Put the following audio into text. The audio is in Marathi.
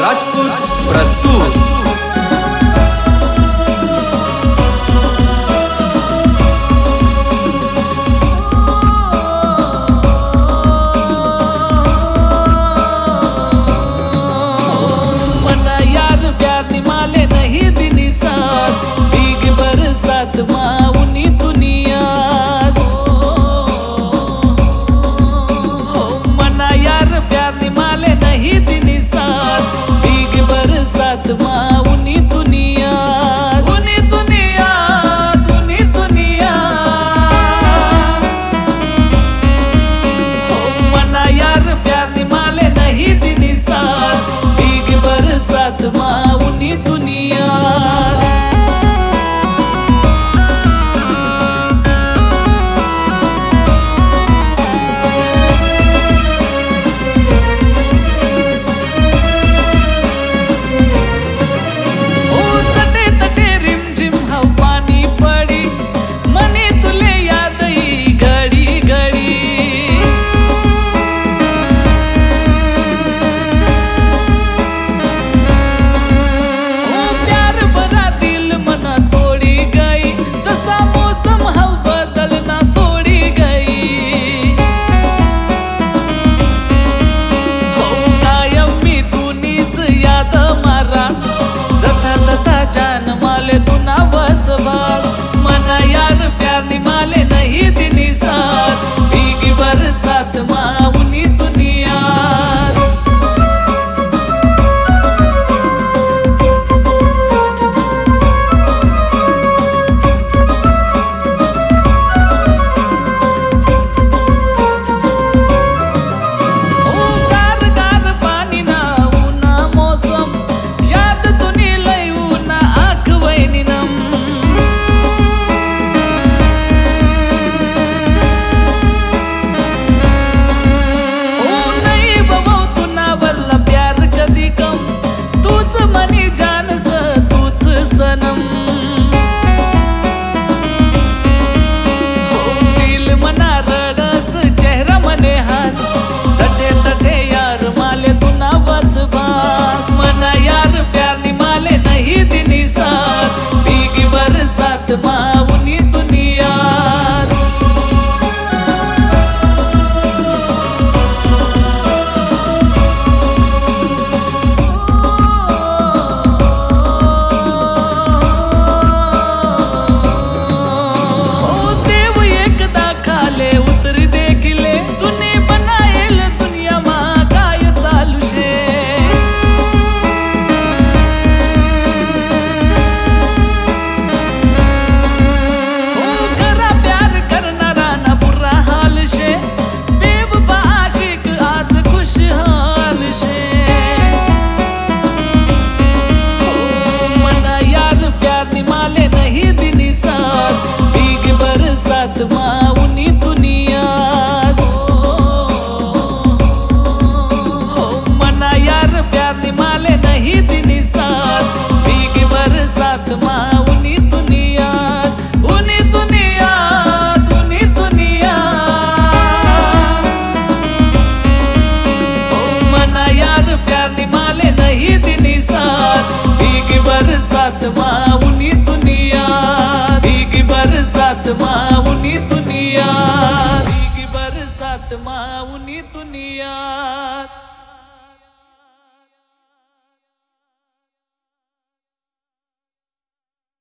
राजपूत प्रस्तुत। जान माले तू ना बस बस मना यार प्यार नी माले नहीं दिनी साथ भीगी बरसात माउनी दुनिया। माउनी दुनिया हो देव एकदा खाले उतर देखले तूने बनाएल दुनिया मा काय चालू शे। माउनी दुनिया हो मना यार प्यार नी माले नहीं दिनी साथ भीगी बरसात माउनी दुनिया उनी दुनिया उनी दुनिया हो मना यार प्यार नी माले नहीं दिनी साथ भीगी बरसात माउनी दुनिया भीगी बरसात माउनी दुनिया भीगी बरसात माउनी दुनिया।